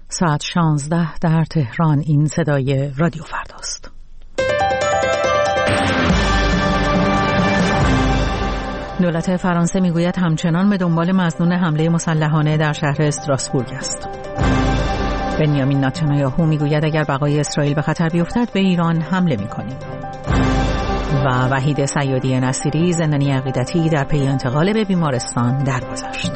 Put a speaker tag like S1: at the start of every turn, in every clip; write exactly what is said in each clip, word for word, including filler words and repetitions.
S1: ساعت شانزده در تهران. این صدای رادیو فرداست. دولت فرانسه میگوید همچنان به دنبال مظنون حمله مسلحانه در شهر استراسبورگ است. بنیامین نتانیاهو میگوید اگر بقای اسرائیل به خطر بیفتد به ایران حمله میکنیم. و وحید صیادی نصیری زندانی عقیدتی در پی انتقال به بیمارستان درگذشت.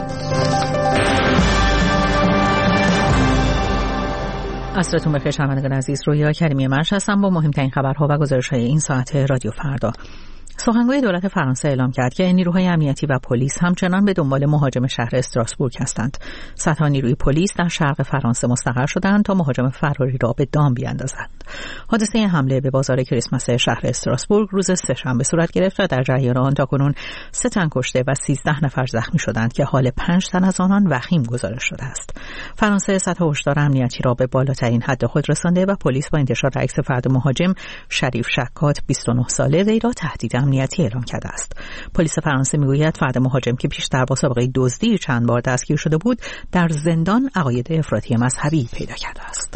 S1: عصرتون بخیر شنوندگان عزیز، رویا کریمی مرش هستم با مهمترین خبرها و گزارش‌های این ساعت رادیو فردا. سخنگوی دولت فرانسه اعلام کرد که نیروهای امنیتی و پلیس همچنان به دنبال مهاجم شهر استراسبورگ هستند. صدها نیروی پلیس در شرق فرانسه مستقر شدند تا مهاجم فراری را به دام بیاندازند. حادثه حمله به بازار کریسمس شهر استراسبورگ روز سه‌شنبه صورت گرفت و در جریان آن تاکنون سه تن کشته و سیزده نفر زخمی شدند که حال پنج تن از آنان وخیم گزارش شده است. فرانسه سطح هشدار امنیتی را به بالاترین حد خود رسانده و پلیس با انتشار عکس فرد مهاجم شریف شکات بیست و نه ساله وی را تهدید امنیتی اعلام کرده است. پلیس فرانسه میگوید فرد مهاجم که پیشتر با سابقه دزدی چند بار دستگیر شده بود در زندان عقاید افراطی مذهبی پیدا کرده است.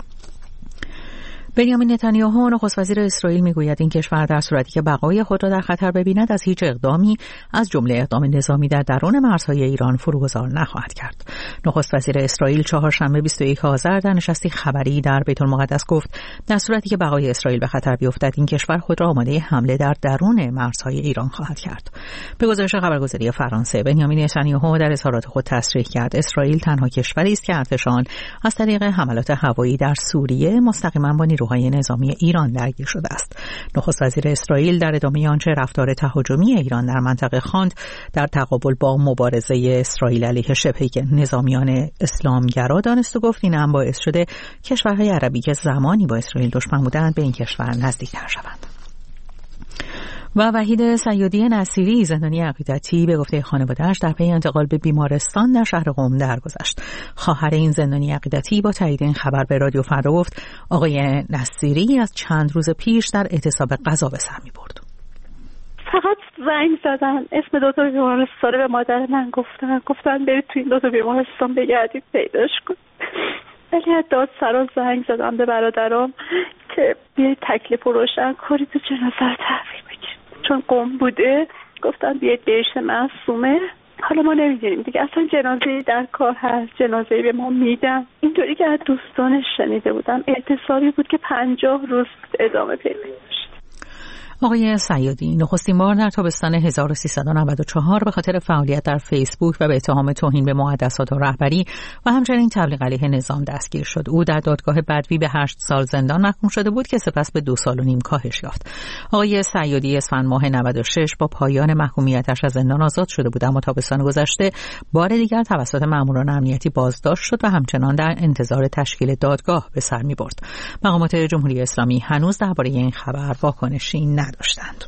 S1: بنیامین نتانیاهو نخست وزیر اسرائیل میگوید این کشور در صورتی که بقای خود را در خطر ببیند از هیچ اقدامی از جمله اقدام نظامی در درون مرزهای ایران فروگذار نخواهد کرد. نخست وزیر اسرائیل چهارشنبه بیست و یک آذر در نشستی خبری در بیت المقدس گفت در صورتی که بقای اسرائیل به خطر بیفتد این کشور خود را آماده حمله در درون مرزهای ایران خواهد کرد. به گزارش خبرگزاری فرانسه، بنیامین نتانیاهو در اظهارات خود تصریح کرد اسرائیل تنها کشوری است که ارتش آن از طریق حملات هوایی در سوریه مستقیما با های نظامی ایران درگیر شده است. نخست وزیر اسرائیل در ادامه آنچه رفتار تهاجمی ایران در منطقه خواند در تقابل با مبارزه اسرائیل علیه شبه نظامیان اسلامگرا دانست و گفت این هم باعث شده کشورهای عربی که زمانی با اسرائیل دشمن بودند به این کشور نزدیکتر شوند. و وحید صیادی نصیری زندانی عقیدتی به گفته خانواده‌اش در پی انتقال به بیمارستان در شهر قم درگذشت. خواهر این زندانی عقیدتی با تایید این خبر به رادیو فردا گفت آقای نصیری از چند روز پیش در اعتصاب غذا به سر می‌برد.
S2: فقط زنگ زدن اسم دو تا بیمارستان به مادر من گفتن گفتن برید تو این دو تا بیمارستان بگردید پیداش کن. ولی از دادسرا زنگ زدم به برادرام که بیایید تکلیف رو روشن کنید و جنازه رو تحویل بگیرید، چون قم بوده. گفتن بیایید بهشت معصومه. حالا ما نمیدونیم دیگه اصلا جنازه در کار هست، جنازه به ما میدم. اینطوری که از دوستانش شنیده بودم اعتصابی بود که پنجاه روز ادامه پیدا داشت.
S1: آقای صیادی نخستین بار در تابستان هزار و سیصد و نود و چهار به خاطر فعالیت در فیسبوک و به اتهام توهین به مقدسات و رهبری و همچنین تبلیغ علیه نظام دستگیر شد. او در دادگاه بدوی به هشت سال زندان محکوم شده بود که سپس به دو سال و نیم کاهش یافت. آقای صیادی اسفند ماه نود و شش با پایان محکومیتش از زندان آزاد شده بود، اما تابستان گذشته بار دیگر توسط ماموران امنیتی بازداشت شد و همچنان در انتظار تشکیل دادگاه به سر می‌برد. مقامات جمهوری اسلامی هنوز درباره این خبر واکنشی نداشتند.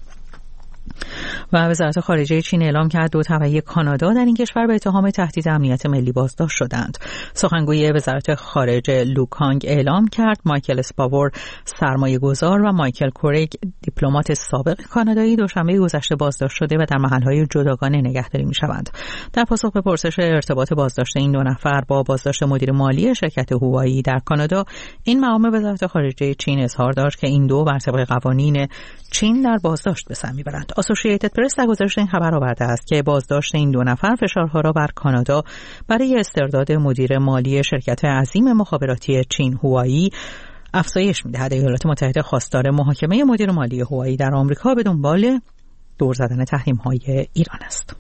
S1: و وزارت خارجه چین اعلام کرد دو تبعی کانادا در این کشور به اتهام تهدید امنیت ملی بازداشت شدند. سخنگوی وزارت خارجه لوکانگ اعلام کرد مایکل اسپاور سرمایه‌گذار و مایکل کوریگ دیپلمات سابق کانادایی دوشنبه گذشته بازداشت شده و در محل‌های جداگانه نگهداری می‌شوند. در پاسخ به پرسش ارتباط بازداشت این دو نفر با بازداشت مدیر مالی شرکت هوایی در کانادا، این مقام وزارت خارجه چین اظهار داشت که این دو بر طبق قوانین چین در بازداشت به سر می‌برند. اسوسییتد پرس در گزارش این خبر آورده است که بازداشت این دو نفر فشارها را بر کانادا برای استرداد مدیر مالی شرکت عظیم مخابراتی چین هوایی افزایش می‌دهد. ایالات متحده خواستار محاکمه مدیر مالی هوایی در آمریکا به دنبال دور زدن تحریم‌های ایران است.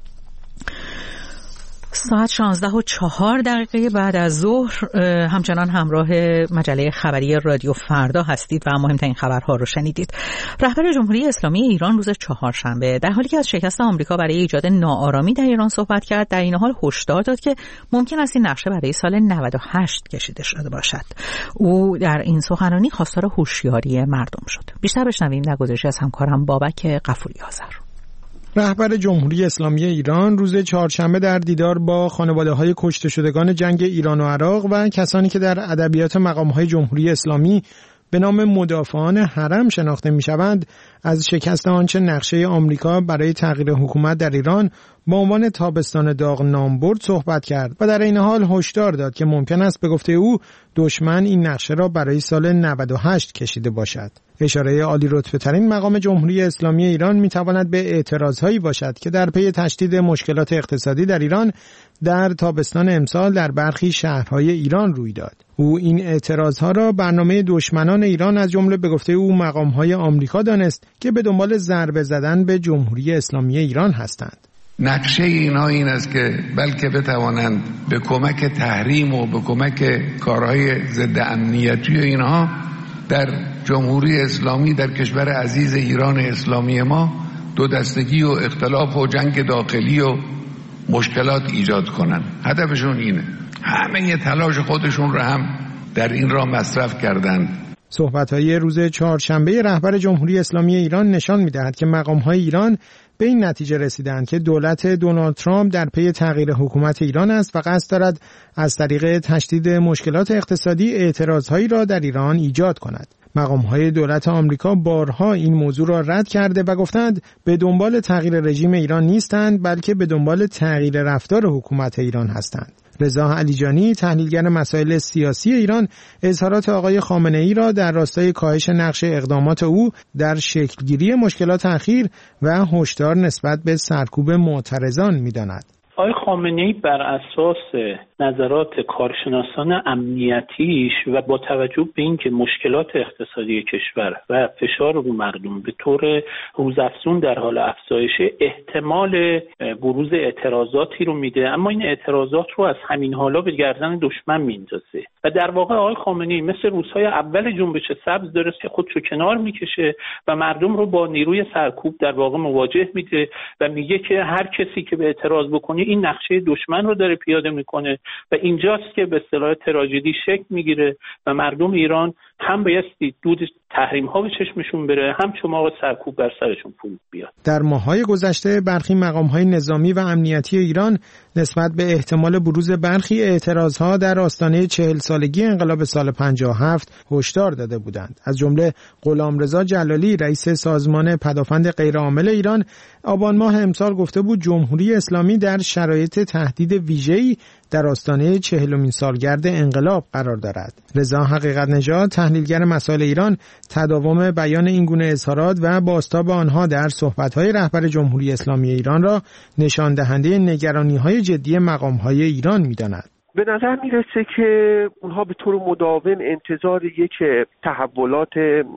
S1: ساعت شانزده و چهار دقیقه بعد از ظهر همچنان همراه مجله خبری رادیو فردا هستید و مهمترین خبرها رو شنیدید. رهبر جمهوری اسلامی ایران روز چهارشنبه در حالی که از شکست آمریکا برای ایجاد ناآرامی در ایران صحبت کرد، در این حال هشدار داد که ممکن است این نقشه برای سال نود و هشت کشیده شده باشد. او در این سخنرانی خواستار هوشیاری مردم شد. بیشتر بشنویم در گزارشی از همکارم بابک غفوری آذر.
S3: رهبر جمهوری اسلامی ایران روز چهارشنبه در دیدار با خانواده‌های کشته شدگان جنگ ایران و عراق و کسانی که در ادبیات مقام‌های جمهوری اسلامی به نام مدافعان حرم شناخته می‌شوند، از شکست آنچه نقشه آمریکا برای تغییر حکومت در ایران با عنوان تابستان داغ نام برد صحبت کرد و در این حال هشدار داد که ممکن است به گفته او دشمن این نقشه را برای سال نود و هشت کشیده باشد. اشاره عالی رتبه ترین مقام جمهوری اسلامی ایران میتواند به اعتراضهایی باشد که در پی تشدید مشکلات اقتصادی در ایران در تابستان امسال در برخی شهرهای ایران روی داد. او این اعتراضها را برنامه دشمنان ایران از جمله به گفته او مقامهای آمریکا دانست که به دنبال ضربه زدن به جمهوری اسلامی ایران هستند.
S4: نقشه اینها این است که بلکه بتوانند به کمک تحریم و به کمک کارهای ضد امنیتی و اینها در جمهوری اسلامی در کشور عزیز ایران اسلامی ما دو دستگی و اختلاف و جنگ داخلی و مشکلات ایجاد کنند. هدفشون اینه. همه تلاش خودشون را هم در این راه مصرف کردند.
S3: صحبت‌های روز چهارشنبه رهبر جمهوری اسلامی ایران نشان می‌دهد که مقام‌های ایران به این نتیجه رسیدند که دولت دونالد ترامپ در پی تغییر حکومت ایران است و قصد دارد از طریق تشدید مشکلات اقتصادی اعتراضهایی را در ایران ایجاد کند. مقام‌های دولت آمریکا بارها این موضوع را رد کرده و گفتند به دنبال تغییر رژیم ایران نیستند، بلکه به دنبال تغییر رفتار حکومت ایران هستند. رضا علیجانی، تحلیلگر مسائل سیاسی ایران، اظهارات آقای خامنه‌ای را در راستای کاهش نقش اقدامات او در شکلگیری مشکلات اخیر و هشدار نسبت به سرکوب معترضان می‌داند.
S5: آقای خامنه‌ای بر اساس نظرات کارشناسان امنیتیش و با توجه به اینکه مشکلات اقتصادی کشور و فشار رو مردم به طور روزافزون در حال افزایش، احتمال بروز اعتراضاتی رو میده، اما این اعتراضات رو از همین حالا به گردن دشمن میندازه و در واقع آقای خامنه‌ای مثل روزهای اول جنبش سبز داره که خودشو کنار میکشه و مردم رو با نیروی سرکوب در واقع مواجه میده و میگه که هر کسی که به اعتراض بکنه این نقشه دشمن رو داره پیاده میکنه و اینجاست که به اصطلاح تراژدی شکل میگیره و مردم ایران هم بایستی دود تحریم ها به چشمشون بره، هم چماق سرکوب بر سرشون فرود بیاد.
S3: در ماه‌های گذشته برخی مقام‌های نظامی و امنیتی ایران نسبت به احتمال بروز برخی اعتراضها در آستانه چهل سالگی انقلاب سال پنجاه و هفت هشدار داده بودند. از جمله غلامرضا جلالی، رئیس سازمان پدافند غیرعامل ایران، آبان ماه امسال گفته بود جمهوری اسلامی در شرایط تهدید ویژه‌ای در آستانه چهلمین سالگرد انقلاب قرار دارد. رضا حقیقت نژاد، تحلیلگر مسائل ایران، تداوم بیان این گونه اظهارات و بازتاب آنها در صحبت‌های رهبر جمهوری اسلامی ایران را نشان دهنده نگرانی‌های جدی مقام‌های ایران می‌داند.
S6: به نظر میرسه که اونها به طور مداوم انتظار یک تحولات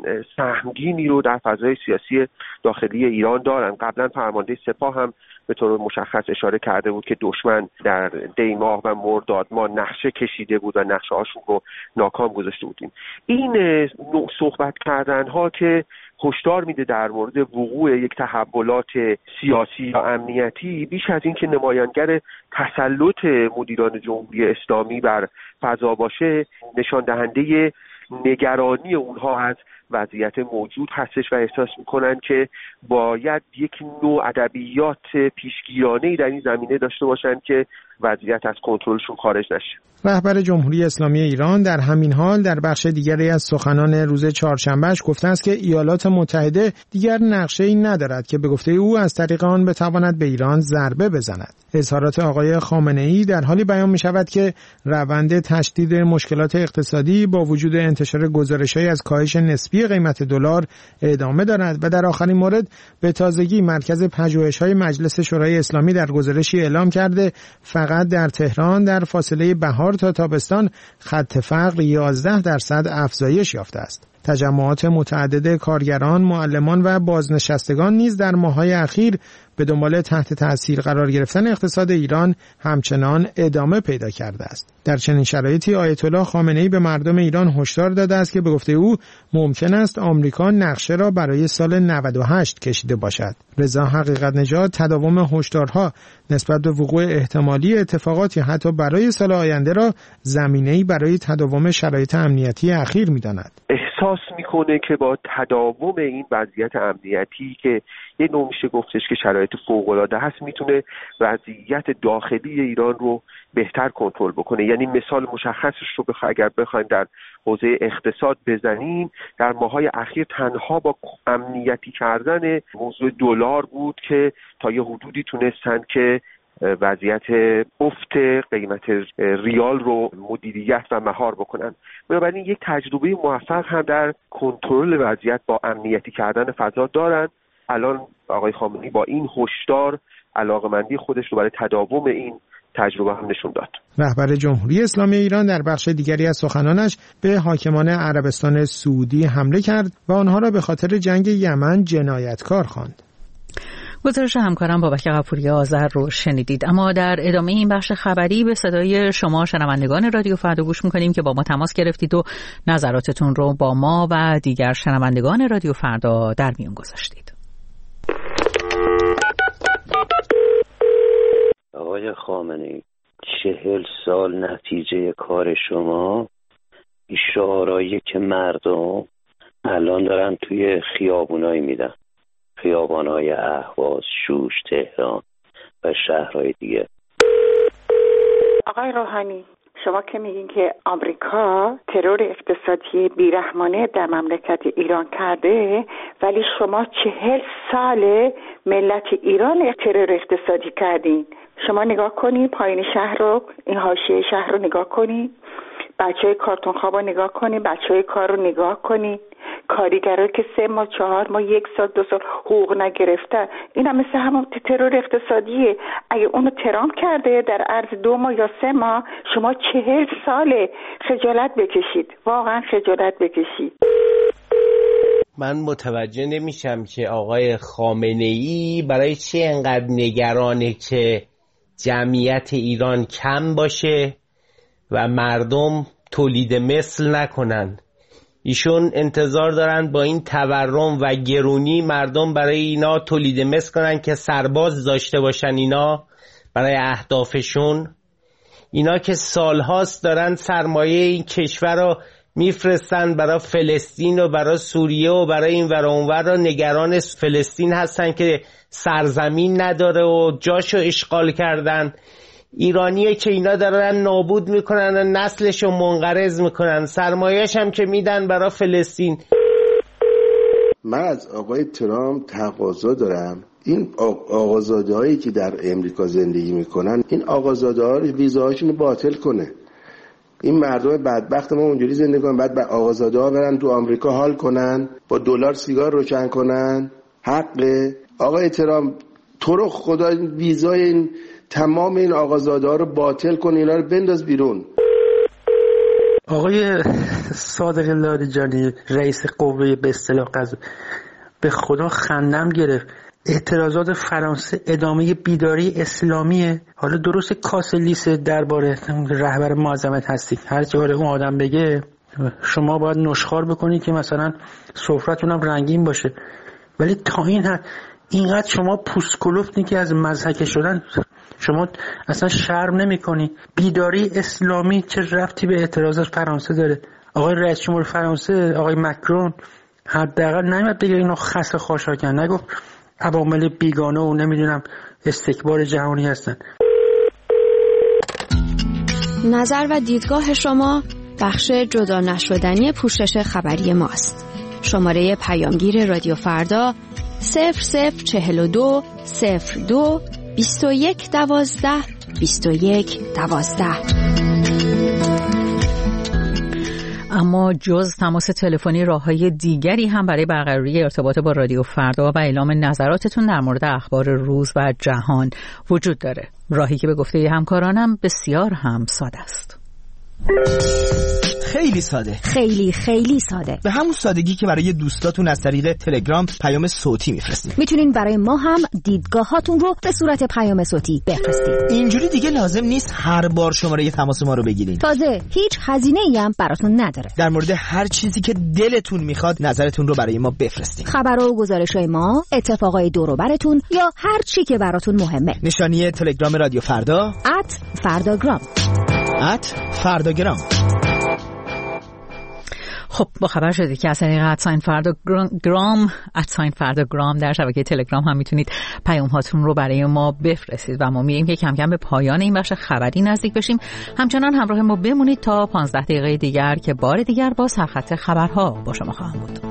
S6: سهمگینی رو در فضای سیاسی داخلی ایران دارن. قبلا فرمانده سپاه هم به طور مشخص اشاره کرده بود که دشمن در دی ماه و مرداد ماه نقشه کشیده بود و نقشه هاشون رو ناکام گذاشته بودیم. این نوع صحبت کردن ها که هشدار میده در مورد وقوع یک تحولات سیاسی یا امنیتی، بیش از این که نمایانگر تسلط مدیران جمهوری اسلامی بر فضا باشه، نشان دهنده نگرانی اونها از وضعیت موجود هستش و احساس میکنن که باید یک نوع ادبیات پیشگیرانه‌ای در این زمینه داشته باشن که وضعیت از کنترلشون خارج نشه.
S3: رهبر جمهوری اسلامی ایران در همین حال در بخش دیگری از سخنان روز چهارشنبهش گفته است که ایالات متحده دیگر نقشه‌ای ندارد که به گفته او از طریق آن بتواند به ایران ضربه بزند. اظهارات آقای خامنه‌ای در حالی بیان می‌شود که روند تشدید مشکلات اقتصادی با وجود انتشار گزارش‌هایی از کاهش نسبی قیمت دلار ادامه دارد و در آخرین مورد به تازگی مرکز پژوهش‌های مجلس شورای اسلامی در گزارشی اعلام کرده فقط در تهران در فاصله بهار تا تابستان خط فقر یازده درصد افزایش یافته است. تجمعات متعدد کارگران، معلمان و بازنشستگان نیز در ماه‌های اخیر به دنبال تحت تاثیر قرار گرفتن اقتصاد ایران همچنان ادامه پیدا کرده است. در چنین شرایطی آیت الله خامنه‌ای به مردم ایران هشدار داده است که به گفته او ممکن است آمریکا نقشه را برای سال نود و هشت کشیده باشد. رضا حقیقت نژاد تداوم هشدارها نسبت به وقوع احتمالی اتفاقاتی حتی برای سال آینده را زمینه‌ای برای تداوم شرایط امنیتی اخیر می‌داند.
S6: احساس میکنه که با تداوم این وضعیت امنیتی که یه نوع میشه گفتش که شرایط فوق‌العاده هست، میتونه وضعیت داخلی ایران رو بهتر کنترل بکنه. یعنی مثال مشخصش رو بخ... اگر بخوایم در حوزه اقتصاد بزنیم، در ماهای اخیر تنها با امنیتی کردن موضوع دلار بود که تا یه حدودی تونستن که وضعیت افت قیمت ریال رو مدیریت و مهار بکنن. بنابراین یک تجربه موفق هم در کنترل وضعیت با امنیتی کردن فضا دارن. الان آقای خامنه‌ای با این هشدار علاقمندی خودش رو برای تداوم این تجربه هم نشون داد.
S3: رهبر جمهوری اسلامی ایران در بخش دیگری از سخنانش به حاکمان عربستان سعودی حمله کرد و آنها را به خاطر جنگ یمن جنایتکار خواند.
S1: گزارش همکارم بابک غفوری آذر رو شنیدید. اما در ادامه این بخش خبری به صدای شما شنوندگان رادیو فردا گوش میکنیم که با ما تماس گرفتید و نظراتتون رو با ما و دیگر شنوندگان رادیو فردا در میون گذاشتید.
S7: آقای خامنه‌ای، چهل سال نتیجه کار شما این شعارهایی که مردم الان دارن توی خیابونایی میدن، خیابان‌های اهواز، شوش، تهران و شهرهای دیگه.
S8: آقای روحانی، شما که میگین که آمریکا ترور اقتصادی بیرحمانه در مملکت ایران کرده، ولی شما چهل سال ملت ایران ترور اقتصادی کردین. شما نگاه کنین پایین شهر رو، این حاشیه شهر رو نگاه کنین، بچهای کارتون خواب رو نگاه کنین، بچهای کار رو نگاه کنین، کارگرایی که سه ماه چهار ماه یک سال دو سال حقوق نگرفتن. این هم مثل همون ترور اقتصادیه. اگه اونو ترامپ کرده در عرض دو ماه یا سه ماه، شما چهل ساله خجالت بکشید، واقعا خجالت بکشید.
S9: من متوجه نمیشم که آقای خامنه‌ای برای چه انقدر نگرانه که جمعیت ایران کم باشه و مردم تولید مثل نکنن. ایشون انتظار دارن با این تورم و گرونی مردم برای اینا تولید مثل کنن که سرباز داشته باشن اینا برای اهدافشون. اینا که سالهاست دارن سرمایه این کشور رو میفرستن برای فلسطین و برای سوریه و برای این ور و اون ور، نگران فلسطین هستن که سرزمین نداره و جاشو اشغال کردن. ایرانیه که اینا دارن نابود میکنن و نسلشو منقرض میکنن، سرمایه‌اش هم که میدن برای فلسطین.
S10: من از آقای ترامپ تقاضا دارم این آقازاده هایی که در امریکا زندگی میکنن، این آقازاده ها ویزاهاشون رو باطل کنه. این مردم بدبخت ما اونجوری زندگی کنن، بعد آقازاده ها برن تو آمریکا حال کنن، با دلار سیگار روشن کنن. حقه آقای ترامپ، تو رو خدا ویزای این تمام این آقازاده ها رو باطل کن، اینا رو بنداز بیرون.
S11: آقای صادق لاریجانی رئیس قوه به اصطلاح قضاییه، به خدا خندم گرفت. اعتراضات فرانسه ادامه بیداری اسلامیه. حالا درست کاسلیس درباره رهبر معظمت هستی، هر چی اون آدم بگه شما باید نشخوار بکنید که مثلا سفرتون هم رنگین باشه، ولی تا این حد اینقدر شما پوست کلفتین که از مضحکه شدن شما اصلا شرم نمی کنی. بیداری اسلامی چه ربطی به اعتراضات فرانسه داره؟ آقای رئیس جمهور فرانسه آقای مکرون حداقل نمیاد بگه اینو خس خاشاکن، نگفت عوامل بیگانه و نمیدونم استکبار جهانی هستن.
S12: نظر و دیدگاه شما بخش جدا نشدنی پوشش خبری ماست. شماره پیامگیر رادیو فردا صفر صفر چهل و دو صفر دو بیست و یک دوازده بیست و یک دوازده.
S1: اما جز تماس تلفنی، راه‌های دیگری هم برای برقراری ارتباط با رادیو فردا و اعلام نظراتتون در مورد اخبار روز و جهان وجود داره. راهی که به گفته همکارانم بسیار هم ساده است.
S13: خیلی ساده،
S12: خیلی خیلی ساده،
S13: به همون سادگی که برای دوستاتون از طریق تلگرام پیام صوتی میفرستید.
S12: میتونین برای ما هم دیدگاهاتون رو به صورت پیام صوتی بفرستید.
S13: اینجوری دیگه لازم نیست هر بار شماره تماس ما رو بگیرین.
S12: تازه هیچ هزینه‌ای هم براتون نداره.
S13: در مورد هر چیزی که دلتون میخواد نظرتون رو برای ما بفرستید.
S12: خبر و گزارش‌های ما، اتفاقای دور و براتون یا هر چی که براتون مهمه.
S13: نشانی تلگرام رادیو فردا
S12: ات فرداگرام
S13: ات فرداگرام.
S1: خب با خبر شدید که از طریق ادساین فردا گرام ادساین فردا گرام در شبکه تلگرام هم میتونید پیام هاتون رو برای ما بفرستید و ما میریم که کم کم به پایان این بخش خبری نزدیک بشیم. همچنان همراه ما بمونید تا پانزده دقیقه دیگر که بار دیگر با سرخط خبرها با شما خواهم بود.